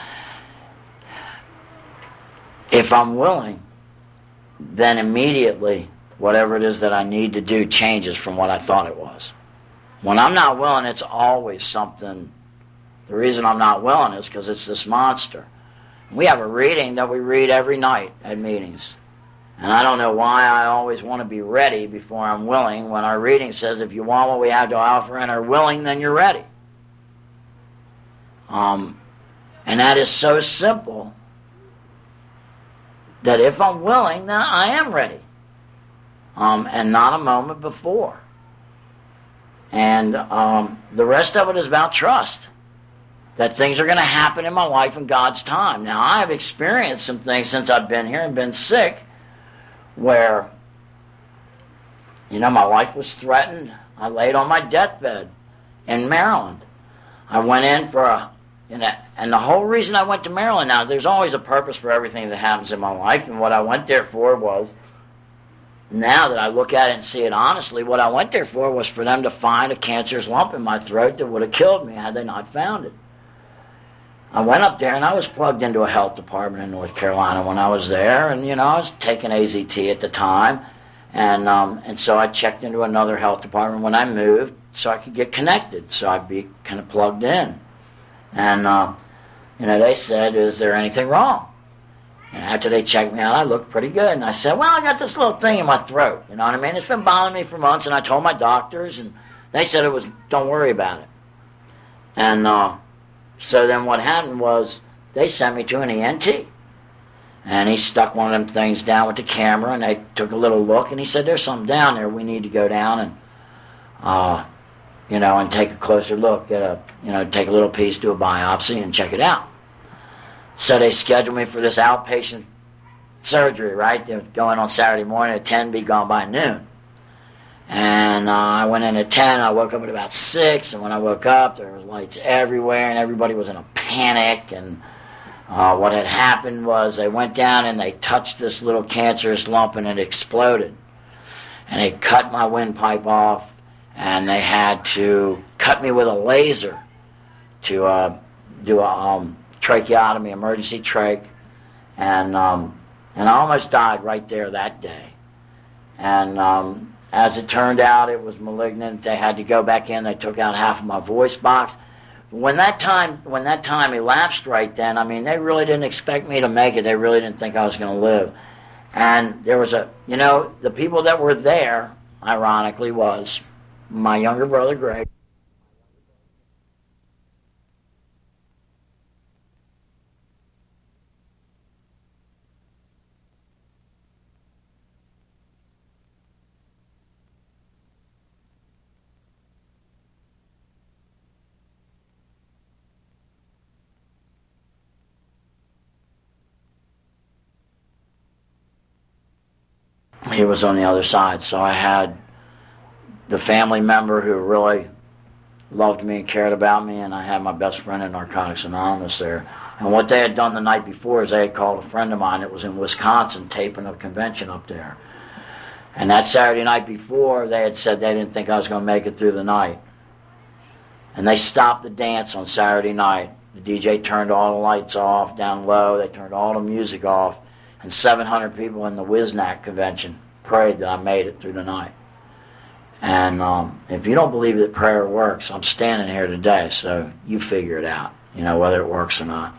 A: If I'm willing, then immediately whatever it is that I need to do changes from what I thought it was. When I'm not willing, it's always something. The reason I'm not willing is because it's this monster. We have a reading that we read every night at meetings. And I don't know why I always want to be ready before I'm willing, when our reading says if you want what we have to offer and are willing, then you're ready. Um, and that is so simple that if I'm willing, then I am ready. Um, and not a moment before. And um, the rest of it is about trust. That things are going to happen in my life in God's time. Now, I have experienced some things since I've been here and been sick where, you know, my life was threatened. I laid on my deathbed in Maryland. I went in for a, and, a, and the whole reason I went to Maryland, now there's always a purpose for everything that happens in my life, and what I went there for was, now that I look at it and see it honestly, what I went there for was for them to find a cancerous lump in my throat that would have killed me had they not found it. I went up there and I was plugged into a health department in North Carolina when I was there, and you know, I was taking A Z T at the time, and um, and so I checked into another health department when I moved so I could get connected, so I'd be kind of plugged in. And uh, you know, they said, "Is there anything wrong?" And after they checked me out, I looked pretty good, and I said, "Well, I got this little thing in my throat. You know what I mean? It's been bothering me for months." And I told my doctors, and they said it was, "Don't worry about it." And uh, so then what happened was they sent me to an E N T. And he stuck one of them things down with the camera, and they took a little look, and he said, "There's something down there. We need to go down and, uh, you know, and take a closer look, get a, you know, take a little piece, do a biopsy, and check it out." So they scheduled me for this outpatient surgery, right? They were going on Saturday morning at ten, be gone by noon. And uh, I went in at ten, I woke up at about six, and when I woke up, there was lights everywhere, and everybody was in a panic, and uh, what had happened was they went down and they touched this little cancerous lump, and it exploded. And they cut my windpipe off, and they had to cut me with a laser to uh, do a um, tracheotomy, emergency trach, and um, and I almost died right there that day. And um, as it turned out, it was malignant. They had to go back in. They took out half of my voice box. When that time, when that time elapsed right then, I mean, they really didn't expect me to make it. They really didn't think I was going to live. And there was a, you know, the people that were there, ironically, was my younger brother, Greg. he was on the other side. So I had the family member who really loved me and cared about me, and I had my best friend in Narcotics Anonymous there. And what they had done the night before is they had called a friend of mine that was in Wisconsin taping a convention up there. And that Saturday night before, they had said they didn't think I was going to make it through the night. And they stopped the dance on Saturday night. The D J turned all the lights off down low. They turned all the music off. And seven hundred people in the Wisnack convention prayed that I made it through the night. And um, if you don't believe that prayer works, I'm standing here today, so you figure it out, you know, whether it works or not.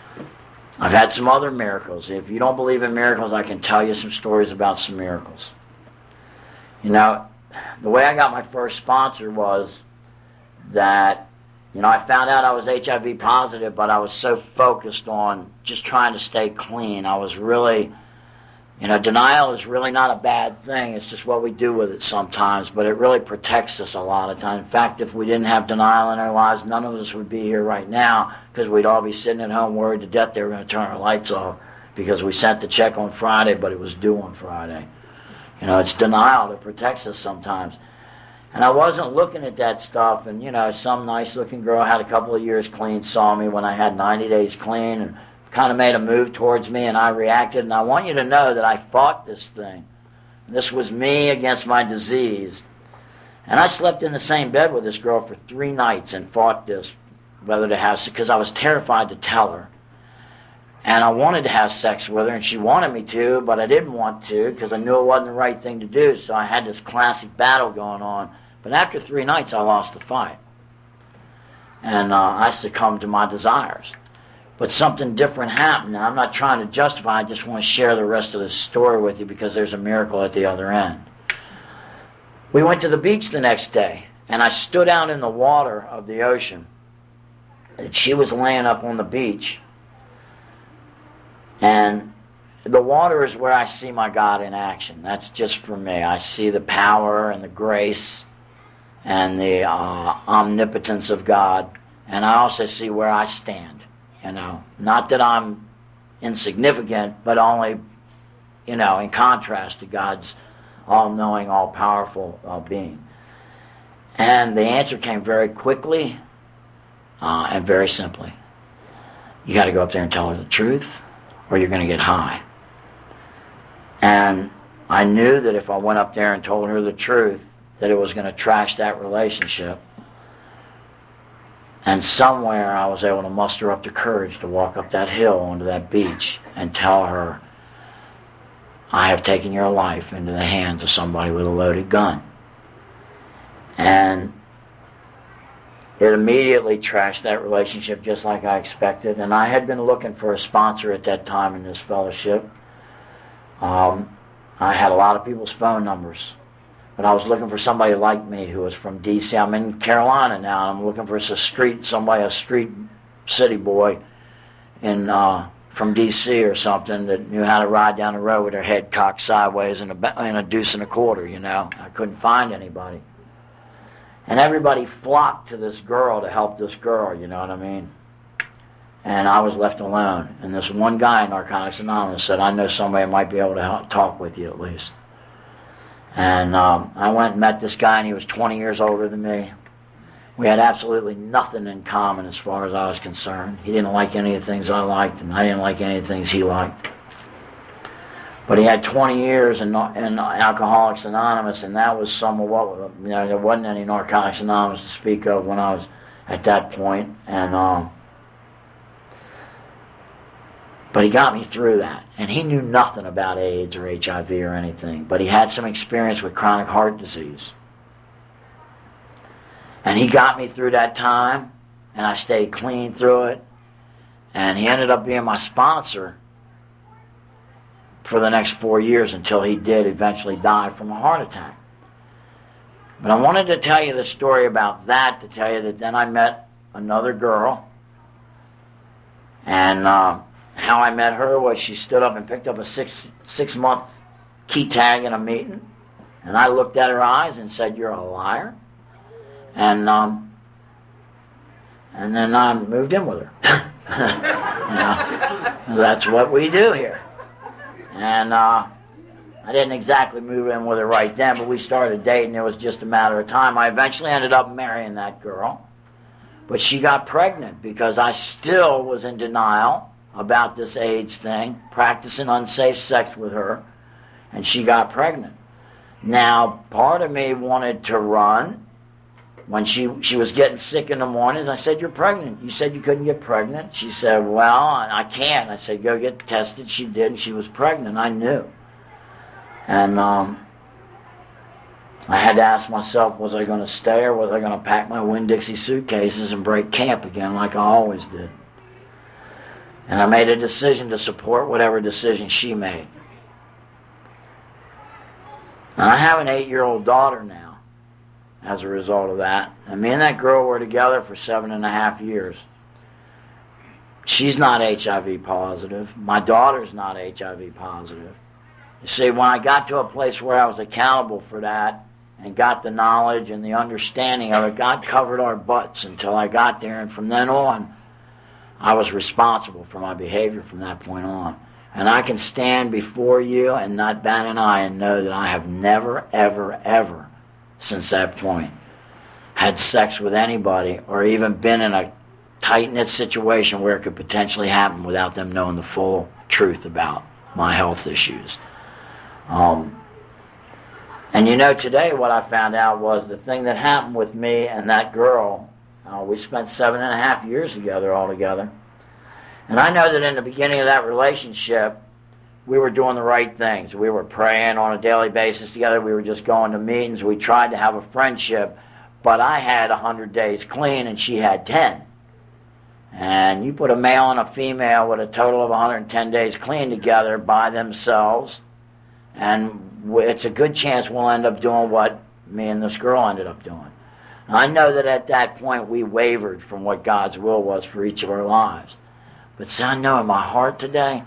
A: I've had some other miracles. If you don't believe in miracles, I can tell you some stories about some miracles. You know, the way I got my first sponsor was that, you know, I found out I was H I V positive, but I was so focused on just trying to stay clean. I was really, you know, denial is really not a bad thing. It's just what we do with it sometimes, but it really protects us a lot of times. In fact, if we didn't have denial in our lives, none of us would be here right now, because we'd all be sitting at home worried to death they were going to turn our lights off because we sent the check on Friday, but it was due on Friday. You know, it's denial that protects us sometimes. And I wasn't looking at that stuff, and, you know, some nice-looking girl had a couple of years clean, saw me when I had ninety days clean, and kind of made a move towards me, and I reacted. And I want you to know that I fought this thing. This was me against my disease. And I slept in the same bed with this girl for three nights and fought this, whether to have, because I was terrified to tell her. And I wanted to have sex with her, and she wanted me to, but I didn't want to because I knew it wasn't the right thing to do. So I had this classic battle going on. But after three nights, I lost the fight. And uh, I succumbed to my desires. But something different happened. Now, I'm not trying to justify, I just want to share the rest of this story with you because there's a miracle at the other end. We went to the beach the next day, and I stood out in the water of the ocean. And she was laying up on the beach. And the water is where I see my God in action. That's just for me. I see the power and the grace and the uh, omnipotence of God. And I also see where I stand. You know, not that I'm insignificant, but only, you know, in contrast to God's all-knowing, all-powerful uh, being. And the answer came very quickly uh, and very simply. You got to go up there and tell her the truth, or you're going to get high. And I knew that if I went up there and told her the truth, that it was going to trash that relationship. And somewhere I was able to muster up the courage to walk up that hill onto that beach and tell her, I have taken your life into the hands of somebody with a loaded gun. And it immediately trashed that relationship just like I expected. And I had been looking for a sponsor at that time in this fellowship. Um, I had a lot of people's phone numbers. But I was looking for somebody like me who was from D C I'm in Carolina now, and I'm looking for a street, somebody, a street city boy in uh, from D C or something that knew how to ride down the road with their head cocked sideways and a, and a deuce and a quarter, you know. I couldn't find anybody. And everybody flocked to this girl to help this girl, you know what I mean? And I was left alone. And this one guy in Narcotics Anonymous said, I know somebody who might be able to help, talk with you at least. And um, I went and met this guy, and he was twenty years older than me. We had absolutely nothing in common as far as I was concerned. He didn't like any of the things I liked, and I didn't like any of the things he liked. But he had twenty years in, in Alcoholics Anonymous, and that was some of what, you know, there wasn't any Narcotics Anonymous to speak of when I was at that point. And um, but he got me through that. And he knew nothing about AIDS or H I V or anything, but he had some experience with chronic heart disease. And he got me through that time, and I stayed clean through it. And he ended up being my sponsor for the next four years until he did eventually die from a heart attack. But I wanted to tell you the story about that, to tell you that then I met another girl. And uh, how I met her was she stood up and picked up a six, six-month key tag in a meeting. And I looked at her eyes and said, you're a liar. And um, and then I moved in with her. You know, that's what we do here. And uh, I didn't exactly move in with her right then, but we started dating. It was just a matter of time. I eventually ended up marrying that girl. But she got pregnant because I still was in denial about this AIDS thing, practicing unsafe sex with her, and she got pregnant. Now, part of me wanted to run. When she, she was getting sick in the mornings, I said, "You're pregnant. You said you couldn't get pregnant." She said, "Well, I can't." I said, "Go get tested." She did, and she was pregnant. I knew. And um, I had to ask myself, was I going to stay or was I going to pack my Winn-Dixie suitcases and break camp again like I always did? And I made a decision to support whatever decision she made. And I have an eight-year-old daughter now as a result of that. And me and that girl were together for seven and a half years. She's not H I V positive. My daughter's not H I V positive. You see, when I got to a place where I was accountable for that and got the knowledge and the understanding of it, God covered our butts until I got there. And from then on, I was responsible for my behavior from that point on. And I can stand before you and not bat an eye and know that I have never, ever, ever, since that point, had sex with anybody or even been in a tight-knit situation where it could potentially happen without them knowing the full truth about my health issues. Um, and you know, today what I found out was the thing that happened with me and that girl, uh, we spent seven and a half years together altogether. And I know that in the beginning of that relationship, we were doing the right things. We were praying on a daily basis together. We were just going to meetings. We tried to have a friendship. But I had one hundred days clean and she had ten. And you put a male and a female with a total of one hundred ten days clean together by themselves, and it's a good chance we'll end up doing what me and this girl ended up doing. I know that at that point we wavered from what God's will was for each of our lives. But see, I know in my heart today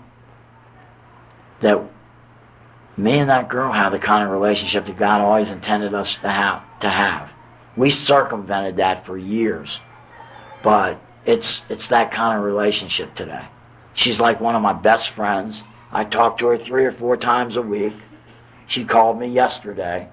A: that me and that girl have the kind of relationship that God always intended us to have. To have. We circumvented that for years, but it's it's that kind of relationship today. She's like one of my best friends. I talk to her three or four times a week. She called me yesterday.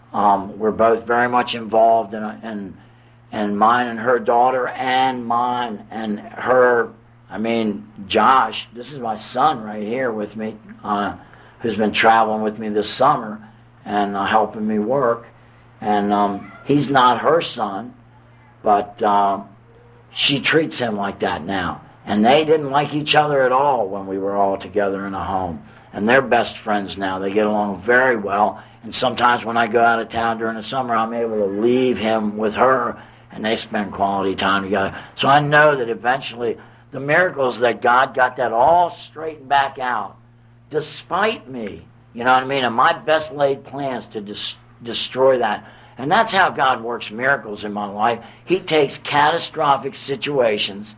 A: Um, we're both very much involved in, in, in mine and her daughter and mine and her. I mean, Josh, this is my son right here with me, uh, who's been traveling with me this summer and uh, helping me work. And um, he's not her son, but uh, she treats him like that now. And they didn't like each other at all when we were all together in a home. And they're best friends now. They get along very well. And sometimes when I go out of town during the summer, I'm able to leave him with her, and they spend quality time together. So I know that eventually the miracles that God got that all straightened back out, despite me, you know what I mean, and my best laid plans to dis- destroy that. And that's how God works miracles in my life. He takes catastrophic situations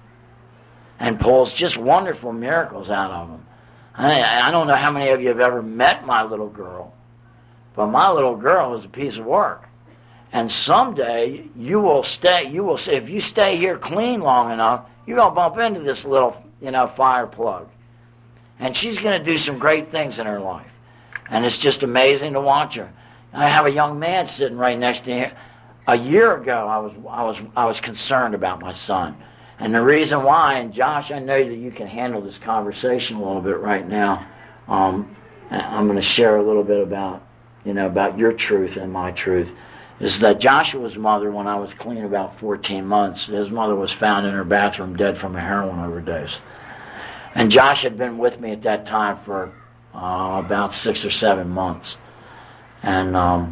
A: and pulls just wonderful miracles out of them. I, I don't know how many of you have ever met my little girl, but my little girl is a piece of work. And someday you will stay, you will say, if you stay here clean long enough, you're going to bump into this little, you know, fire plug. And she's going to do some great things in her life. And it's just amazing to watch her. I have a young man sitting right next to me. A year ago, I was I was I was concerned about my son, and the reason why. And Josh, I know that you can handle this conversation a little bit right now. Um, I'm going to share a little bit about you know about your truth and my truth. Is that Joshua's mother, when I was clean about fourteen months, his mother was found in her bathroom dead from a heroin overdose, and Josh had been with me at that time for uh, about six or seven months. And um,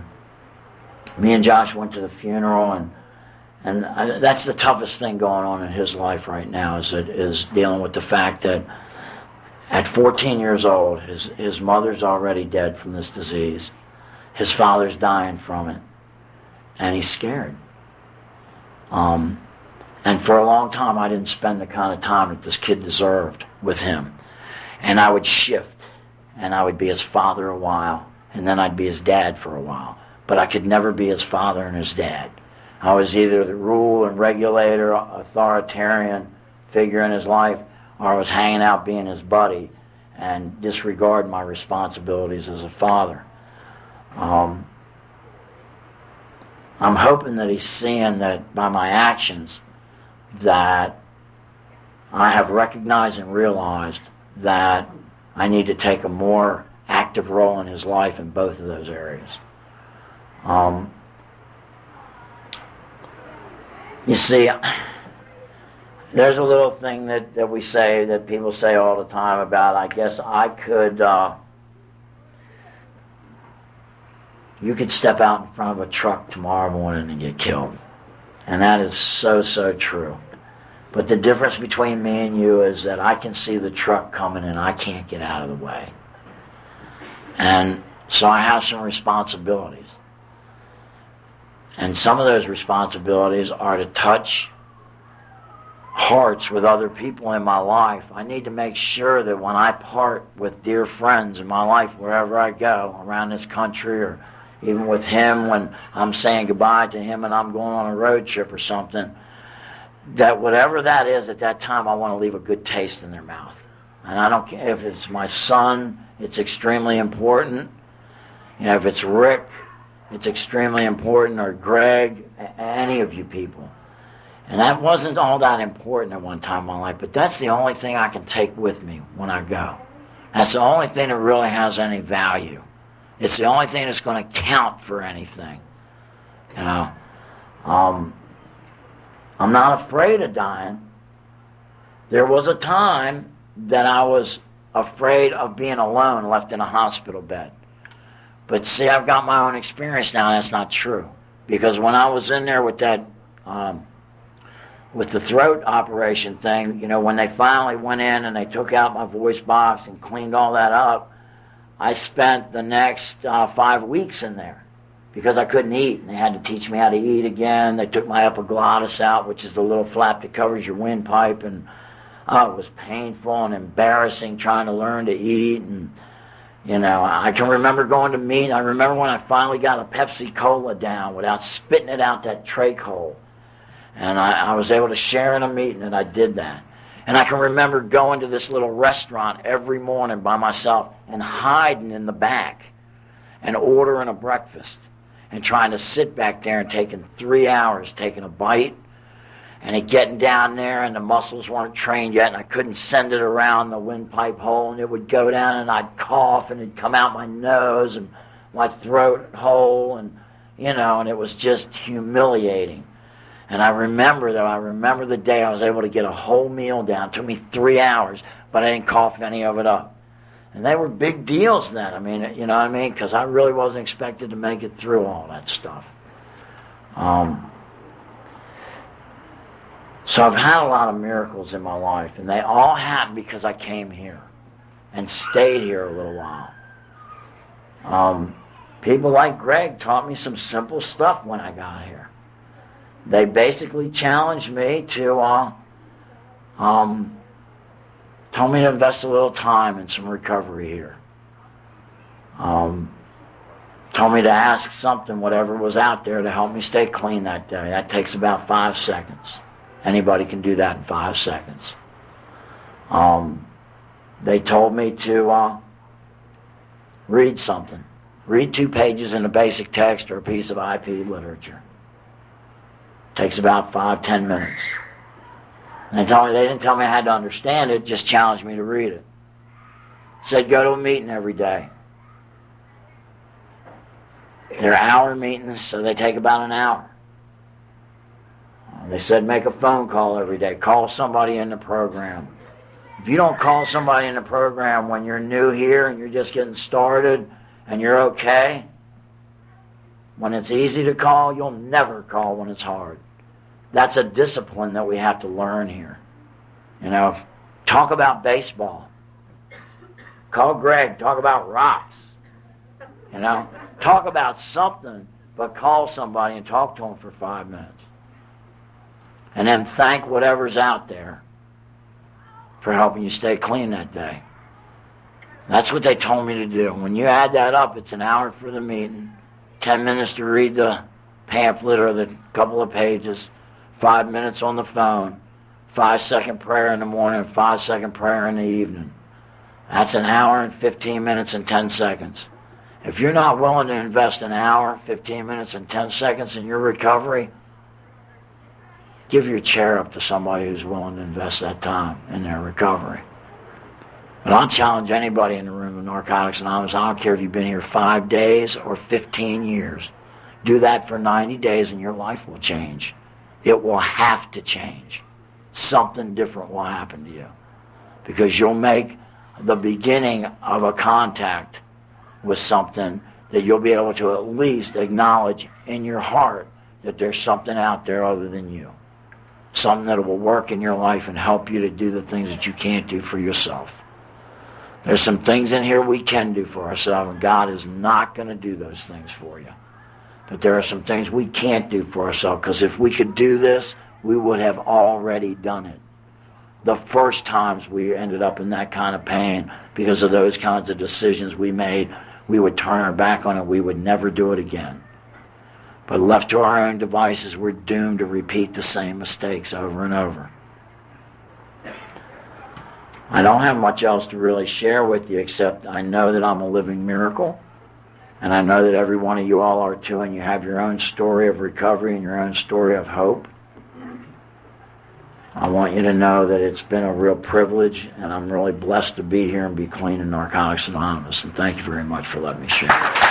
A: me and Josh went to the funeral, and and I, that's the toughest thing going on in his life right now, is it is dealing with the fact that at fourteen years old, his his mother's already dead from this disease, his father's dying from it, and he's scared. Um, and for a long time, I didn't spend the kind of time that this kid deserved with him, and I would shift, and I would be his father a while. And then I'd be his dad for a while. But I could never be his father and his dad. I was either the rule and regulator, authoritarian figure in his life, or I was hanging out being his buddy and disregard my responsibilities as a father. Um, I'm hoping that he's seeing that by my actions that I have recognized and realized that I need to take a more active role in his life in both of those areas. Um, you see, there's a little thing that, that we say, that people say all the time about, I guess I could, uh, you could step out in front of a truck tomorrow morning and get killed. And that is so, so true. But the difference between me and you is that I can see the truck coming and I can't get out of the way. And so I have some responsibilities. And some of those responsibilities are to touch hearts with other people in my life. I need to make sure that when I part with dear friends in my life, wherever I go, around this country, or even with him when I'm saying goodbye to him and I'm going on a road trip or something, that whatever that is at that time, I want to leave a good taste in their mouth. And I don't care if it's my son, it's extremely important. You know, if it's Rick, it's extremely important, or Greg, any of you people. And that wasn't all that important at one time in my life, but that's the only thing I can take with me when I go. That's the only thing that really has any value. It's the only thing that's going to count for anything. You know, um, I'm not afraid of dying. There was a time that I was afraid of being alone, left in a hospital bed. But see, I've got my own experience now, and that's not true. Because when I was in there with that, um, with the throat operation thing, you know, when they finally went in and they took out my voice box and cleaned all that up, I spent the next uh, five weeks in there because I couldn't eat. And they had to teach me how to eat again. They took my epiglottis out, which is the little flap that covers your windpipe, and oh, it was painful and embarrassing trying to learn to eat. And you know, I can remember going to meet. I remember when I finally got a Pepsi Cola down without spitting it out that trach hole. And I, I was able to share in a meeting, and I did that. And I can remember going to this little restaurant every morning by myself and hiding in the back and ordering a breakfast and trying to sit back there and taking three hours taking a bite, and it getting down there and the muscles weren't trained yet, and I couldn't send it around the windpipe hole, and it would go down and I'd cough and it'd come out my nose and my throat hole, and you know, and it was just humiliating. And I remember though, I remember the day I was able to get a whole meal down. It took me three hours, but I didn't cough any of it up. And they were big deals then. I mean, you know what I mean? Because I really wasn't expected to make it through all that stuff. Um, so I've had a lot of miracles in my life, and they all happened because I came here and stayed here a little while. Um, people like Greg taught me some simple stuff when I got here. They basically challenged me to, uh, um, told me to invest a little time in some recovery here. Um, told me to ask something, whatever was out there, to help me stay clean that day. That takes about five seconds. Anybody can do that in five seconds. Um, they told me to uh, read something. Read two pages in the basic text or a piece of I P literature. Takes about five, ten minutes. And they told me, they didn't tell me I had to understand it, just challenged me to read it. Said go to a meeting every day. They're hour meetings, so they take about an hour. They said make a phone call every day. Call somebody in the program. If you don't call somebody in the program when you're new here and you're just getting started and you're okay, when it's easy to call, you'll never call when it's hard. That's a discipline that we have to learn here. You know, talk about baseball. Call Greg. Talk about rocks. You know, talk about something, but call somebody and talk to them for five minutes. And then thank whatever's out there for helping you stay clean that day. That's what they told me to do. When you add that up, it's an hour for the meeting, ten minutes to read the pamphlet or the couple of pages, five minutes on the phone, five second prayer in the morning, five second prayer in the evening. That's an hour and fifteen minutes and ten seconds. If you're not willing to invest an hour, fifteen minutes, and ten seconds in your recovery, give your chair up to somebody who's willing to invest that time in their recovery. But I'll challenge anybody in the room of Narcotics Anonymous. I don't care if you've been here five days or fifteen years. Do that for ninety days and your life will change. It will have to change. Something different will happen to you. Because you'll make the beginning of a contact with something that you'll be able to at least acknowledge in your heart that there's something out there other than you. Something that will work in your life and help you to do the things that you can't do for yourself. There's some things in here we can do for ourselves, and God is not going to do those things for you. But there are some things we can't do for ourselves, because if we could do this, we would have already done it. The first times we ended up in that kind of pain because of those kinds of decisions we made, we would turn our back on it. We would never do it again. But left to our own devices, we're doomed to repeat the same mistakes over and over. I don't have much else to really share with you, except I know that I'm a living miracle, and I know that every one of you all are too, and you have your own story of recovery and your own story of hope. I want you to know that it's been a real privilege, and I'm really blessed to be here and be clean in Narcotics Anonymous, and thank you very much for letting me share.